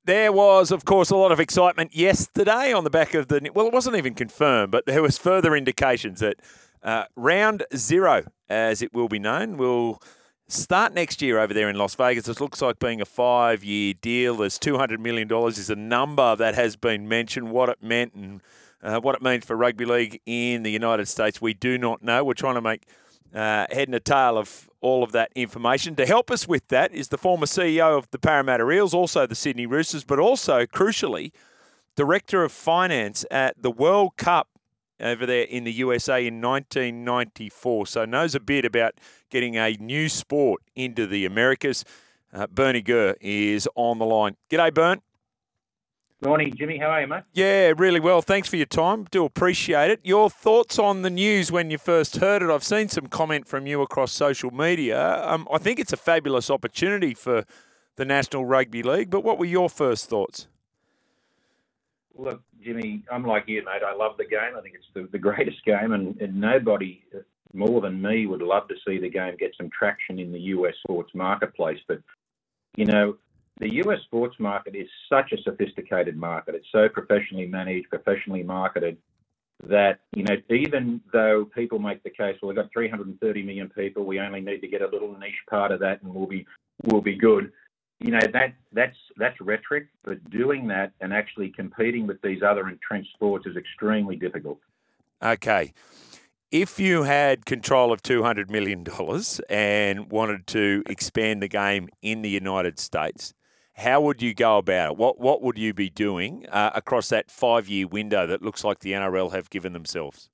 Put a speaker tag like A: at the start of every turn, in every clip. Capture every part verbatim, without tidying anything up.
A: There was, of course, a lot of excitement yesterday on the back of the... Well, it wasn't even confirmed, but there was further indications that uh, round zero, as it will be known, will start next year over there in Las Vegas. It looks like being a five-year deal. There's two hundred million dollars is a number that has been mentioned. What it meant and uh, what it means for rugby league in the United States, we do not know. We're trying to make uh, head and a tail of all of that information. To help us with that is the former C E O of the Parramatta Eels, also the Sydney Roosters, but also, crucially, Director of Finance at the World Cup over there in the U S A in nineteen ninety-four. So knows a bit about getting a new sport into the Americas. Uh, Bernie Gurr is on the line. G'day, Bern.
B: Morning, Jimmy. How are you, mate?
A: Yeah, really well. Thanks for your time. Do appreciate it. Your thoughts on the news when you first heard it? I've seen some comment from you across social media. Um, I think it's a fabulous opportunity for the National Rugby League, but what were your first thoughts?
B: Look, Jimmy, I'm like you, mate. I love the game. I think it's the, the greatest game, and, and nobody more than me would love to see the game get some traction in the U S sports marketplace. But, you know, the U S sports market is such a sophisticated market. It's so professionally managed, professionally marketed, that, you know, even though people make the case, well, we've got three hundred thirty million people, we only need to get a little niche part of that and we'll be we'll be good. You know, that that's that's rhetoric, but doing that and actually competing with these other entrenched sports is extremely difficult.
A: Okay. If you had control of two hundred million dollars and wanted to expand the game in the United States, how would you go about it? What what would you be doing uh, across that five-year window that looks like the N R L have given themselves?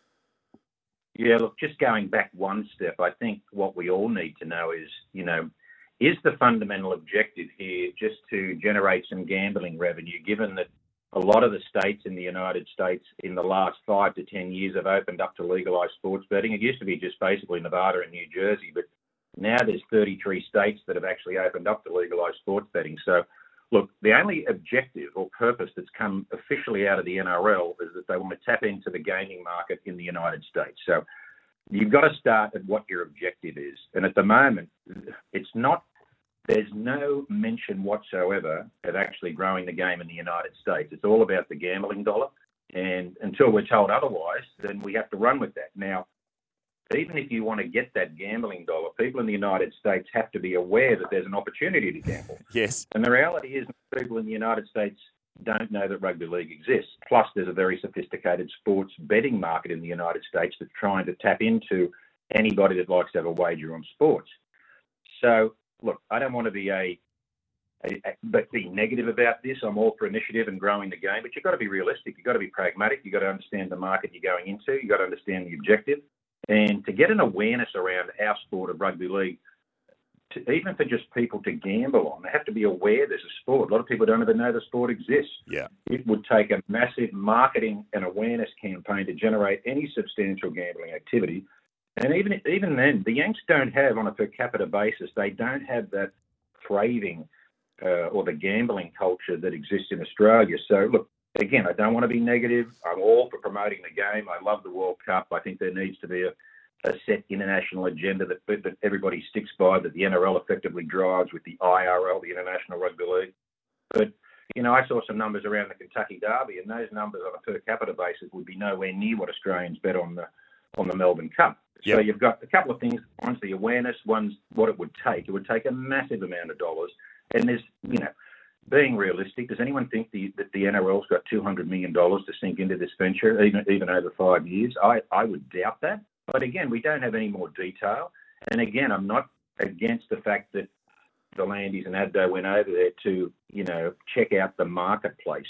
B: Yeah, look, just going back one step, I think what we all need to know is, you know, is the fundamental objective here just to generate some gambling revenue, given that a lot of the states in the United States in the last five to ten years have opened up to legalised sports betting? It used to be just basically Nevada and New Jersey, but now there's thirty-three states that have actually opened up to legalised sports betting. So, look, the only objective or purpose that's come officially out of the N R L is that they want to tap into the gaming market in the United States. So you've got to start at what your objective is. And at the moment, it's not, there's no mention whatsoever of actually growing the game in the United States. It's all about the gambling dollar. And until we're told otherwise, then we have to run with that. Now, even if you want to get that gambling dollar, people in the United States have to be aware that there's an opportunity to gamble.
A: Yes.
B: And the reality is people in the United States don't know that rugby league exists. Plus, there's a very sophisticated sports betting market in the United States that's trying to tap into anybody that likes to have a wager on sports. So, look, I don't want to be a, a, a but be negative about this. I'm all for initiative and growing the game, but you've got to be realistic. You've got to be pragmatic. You've got to understand the market you're going into. You've got to understand the objective. And to get an awareness around our sport of rugby league, to, even for just people to gamble on, they have to be aware there's a sport. A lot of people don't even know the sport exists.
A: Yeah.
B: It would take a massive marketing and awareness campaign to generate any substantial gambling activity. And even even then, the Yanks don't have, on a per capita basis, they don't have that craving uh, or the gambling culture that exists in Australia. So, look, again, I don't want to be negative. I'm all for promoting the game. I love the World Cup. I think there needs to be a, a set international agenda that, that everybody sticks by, that the N R L effectively drives with the I R L, the International Rugby League. But, you know, I saw some numbers around the Kentucky Derby, and those numbers on a per capita basis would be nowhere near what Australians bet on the on the Melbourne Cup.
A: Yep.
B: So you've got a couple of things. One's the awareness. One's what it would take. It would take a massive amount of dollars. And there's, you know, being realistic, does anyone think the, that the N R L's got two hundred million dollars to sink into this venture, even even over five years? I, I would doubt that. But again, we don't have any more detail. And again, I'm not against the fact that the Landys and Abdo went over there to, you know, check out the marketplace.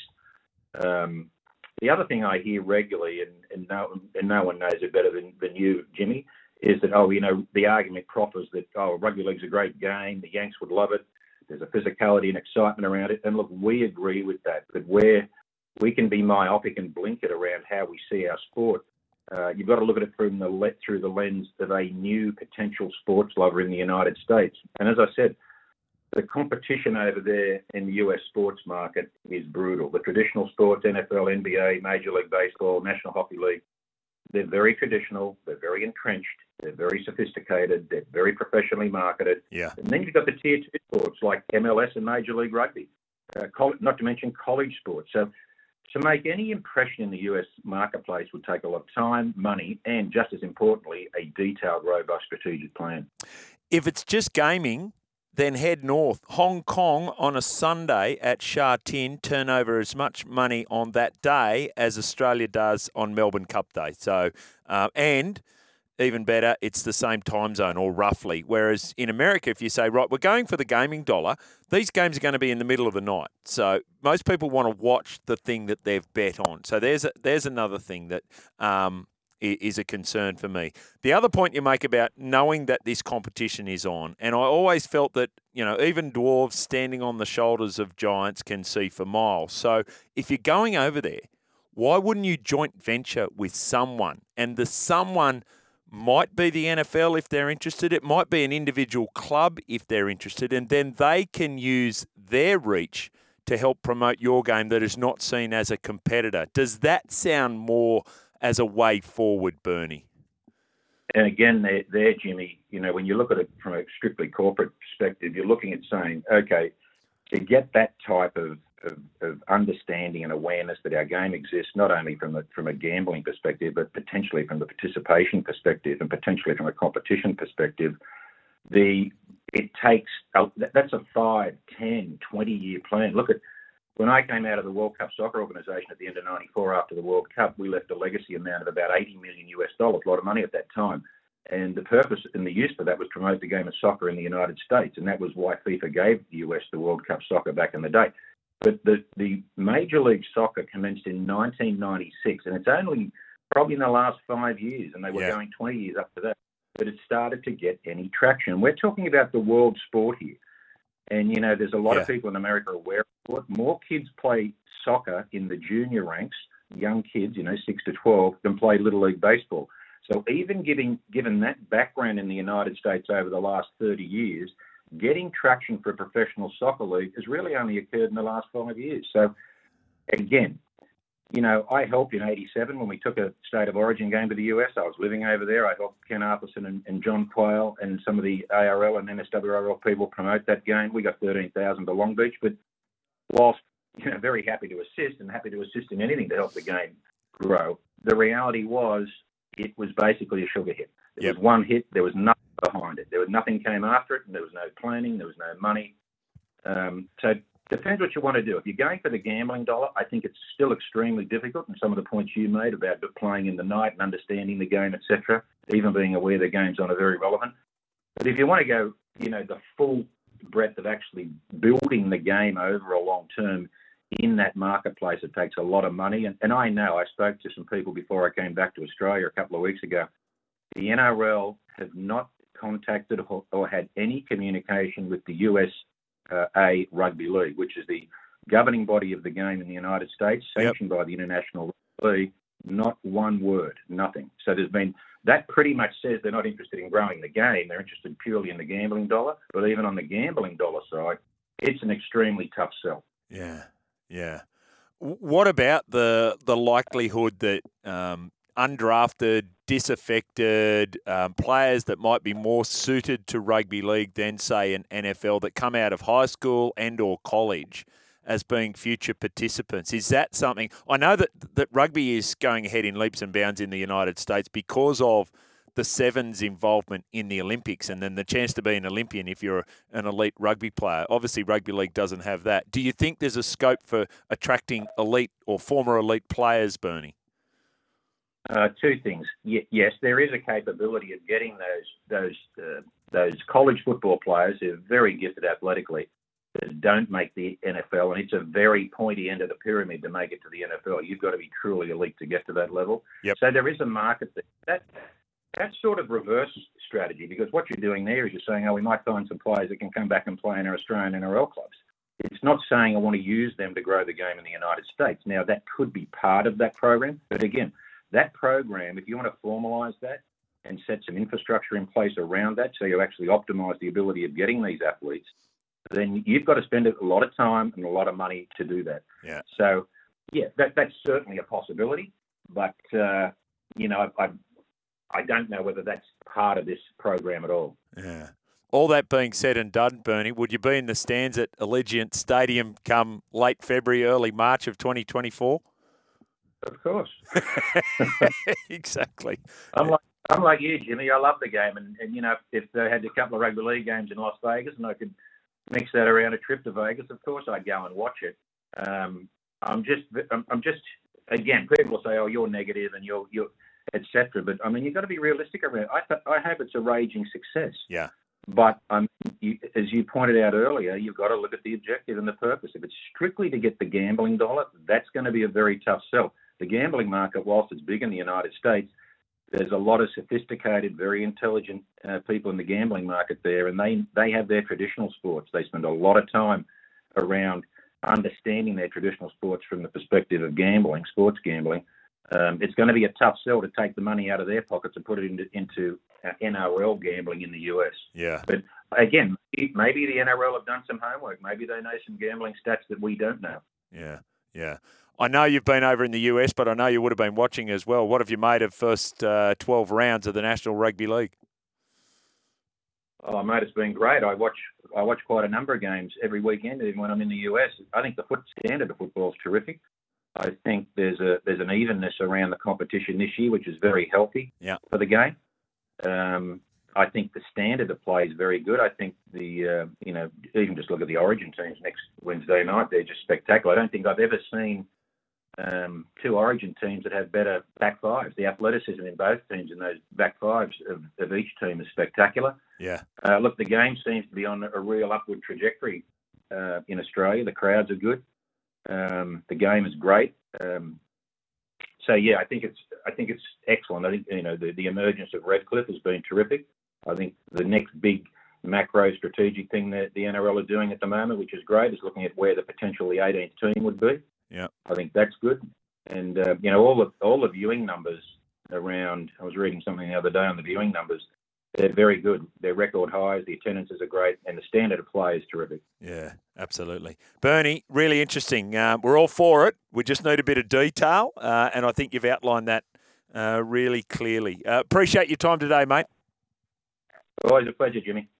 B: Um, the other thing I hear regularly, and, and, no, and no one knows it better than, than you, Jimmy, is that, oh, you know, the argument proffers that, oh, rugby league's a great game, the Yanks would love it. There's a physicality and excitement around it. And look, we agree with that, that we're, we can be myopic and blink it around how we see our sport. Uh, you've got to look at it from the, through the lens of a new potential sports lover in the United States. And as I said, the competition over there in the U S sports market is brutal. The traditional sports, N F L, N B A, Major League Baseball, National Hockey League, they're very traditional, they're very entrenched, they're very sophisticated, they're very professionally marketed.
A: Yeah.
B: And then you've got the tier two sports like M L S and Major League Rugby. uh, coll- not to mention college sports. So to make any impression in the U S marketplace would take a lot of time, money, and just as importantly, a detailed, robust strategic plan.
A: If it's just gaming, then head north. Hong Kong on a Sunday at Sha Tin turn over as much money on that day as Australia does on Melbourne Cup Day. So, uh, and even better, it's the same time zone, or roughly. Whereas in America, if you say, right, we're going for the gaming dollar, these games are going to be in the middle of the night. So most people want to watch the thing that they've bet on. So there's a, there's another thing that um, is a concern for me. The other point you make about knowing that this competition is on, and I always felt that, you know, even dwarves standing on the shoulders of giants can see for miles. So if you're going over there, why wouldn't you joint venture with someone? And the someone might be the N F L if they're interested. It might be an individual club if they're interested. And then they can use their reach to help promote your game that is not seen as a competitor. Does that sound more as a way forward, Bernie?
B: And again, there, there, Jimmy, you know, when you look at it from a strictly corporate perspective, you're looking at saying, okay, to get that type of Of, of understanding and awareness that our game exists, not only from a, from a gambling perspective, but potentially from the participation perspective and potentially from a competition perspective, the it takes, a, that's a five, ten, twenty-year plan. Look at, when I came out of the World Cup Soccer Organisation at the end of ninety-four after the World Cup, we left a legacy amount of about eighty million US dollars, a lot of money at that time. And the purpose and the use for that was to promote the game of soccer in the United States. And that was why FIFA gave the U S the World Cup Soccer back in the day. But the, the Major League Soccer commenced in nineteen ninety-six, and it's only probably in the last five years, and they were
A: yeah.
B: going twenty years up to that, that it started to get any traction. We're talking about the world sport here. And, you know, there's a lot
A: yeah.
B: of people in America aware of it. More kids play soccer in the junior ranks, young kids, you know, six to twelve, than play Little League Baseball. So even giving, given that background in the United States over the last thirty years, getting traction for a professional soccer league has really only occurred in the last five years. So, again, you know, I helped in eighty-seven when we took a State of Origin game to the U S. I was living over there. I helped Ken Arthurson and, and John Quayle and some of the A R L and M S W R L people promote that game. We got thirteen thousand to Long Beach. But whilst, you know, very happy to assist and happy to assist in anything to help the game grow, the reality was it was basically a sugar hit. It
A: yep.
B: was one hit. There was nothing behind it. There was nothing came after it, and there was no planning. There was no money. Um, so it depends what you want to do. If you're going for the gambling dollar, I think it's still extremely difficult. And some of the points you made about playing in the night and understanding the game, et cetera, even being aware the game's on, are very relevant. But if you want to go, you know, the full breadth of actually building the game over a long term in that marketplace, it takes a lot of money. And, and I know, I spoke to some people before I came back to Australia a couple of weeks ago. The N R L have not contacted or, or had any communication with the U S uh, A Rugby League, which is the governing body of the game in the United States, sanctioned yep. by the International Rugby League. Not one word, nothing. So there's been, that pretty much says they're not interested in growing the game. They're interested purely in the gambling dollar. But even on the gambling dollar side, it's an extremely tough sell.
A: Yeah, yeah. What about the the likelihood that um, undrafted, disaffected um, players that might be more suited to rugby league than, say, an N F L that come out of high school and or college as being future participants? Is that something? I know that, that rugby is going ahead in leaps and bounds in the United States because of the Sevens involvement in the Olympics and then the chance to be an Olympian if you're an elite rugby player. Obviously, rugby league doesn't have that. Do you think there's a scope for attracting elite or former elite players, Bernie?
B: Uh, two things. Y- yes, there is a capability of getting those those uh, those college football players who are very gifted athletically that don't make the N F L, and it's a very pointy end of the pyramid to make it to the N F L. You've got to be truly elite to get to that level.
A: Yep.
B: So there is a market there. That that's sort of reverse strategy, because what you're doing there is you're saying, oh, we might find some players that can come back and play in our Australian N R L clubs. It's not saying I want to use them to grow the game in the United States. Now, that could be part of that program, but again, that program, if you want to formalise that and set some infrastructure in place around that so you actually optimise the ability of getting these athletes, then you've got to spend a lot of time and a lot of money to do that.
A: Yeah.
B: So, yeah, that, that's certainly a possibility, but, uh, you know, I, I, I don't know whether that's part of this program at all.
A: Yeah. All that being said and done, Bernie, would you be in the stands at Allegiant Stadium come late February, early March of twenty twenty-four?
B: Of course.
A: Exactly.
B: I'm like, I'm like you, Jimmy. I love the game. And, and, you know, if they had a couple of rugby league games in Las Vegas and I could mix that around a trip to Vegas, of course I'd go and watch it. Um, I'm just, I'm, I'm just, again, people will say, oh, you're negative and you're, you're et cetera. But, I mean, you've got to be realistic around it. I, th- I hope it's a raging success.
A: Yeah.
B: But um, you, as you pointed out earlier, you've got to look at the objective and the purpose. If it's strictly to get the gambling dollar, that's going to be a very tough sell. The gambling market, whilst it's big in the United States, there's a lot of sophisticated, very intelligent uh, people in the gambling market there, and they, they have their traditional sports. They spend a lot of time around understanding their traditional sports from the perspective of gambling, sports gambling. Um, it's going to be a tough sell to take the money out of their pockets and put it into, into uh, N R L gambling in the U S.
A: Yeah.
B: But again, maybe the N R L have done some homework. Maybe they know some gambling stats that we don't know.
A: Yeah, yeah. I know you've been over in the U S, but I know you would have been watching as well. What have you made of first uh, twelve rounds of the National Rugby League?
B: Oh, mate, it's been great. I watch I watch quite a number of games every weekend, even when I'm in the U S. I think the foot standard of football is terrific. I think there's a there's an evenness around the competition this year, which is very healthy
A: yeah.
B: for the game. Um, I think the standard of play is very good. I think the uh, you know even just look at the Origin teams next Wednesday night; they're just spectacular. I don't think I've ever seen um, two Origin teams that have better back fives. The athleticism in both teams in those back fives of, of each team is spectacular.
A: Yeah.
B: Uh, look, the game seems to be on a real upward trajectory uh, in Australia. The crowds are good. Um, the game is great. Um, so yeah, I think it's I think it's excellent. I think you know the, the emergence of Redcliffe has been terrific. I think the next big macro strategic thing that the N R L are doing at the moment, which is great, is looking at where the potential the eighteenth team would be.
A: Yeah,
B: I think that's good. And uh, you know all the all the viewing numbers around. I was reading something the other day on the viewing numbers. They're very good. They're record highs. The attendances are great, and the standard of play is terrific.
A: Yeah, absolutely. Bernie, really interesting. Uh, we're all for it. We just need a bit of detail, uh, and I think you've outlined that uh, really clearly. Uh, appreciate your time today, mate.
B: Always a pleasure, Jimmy.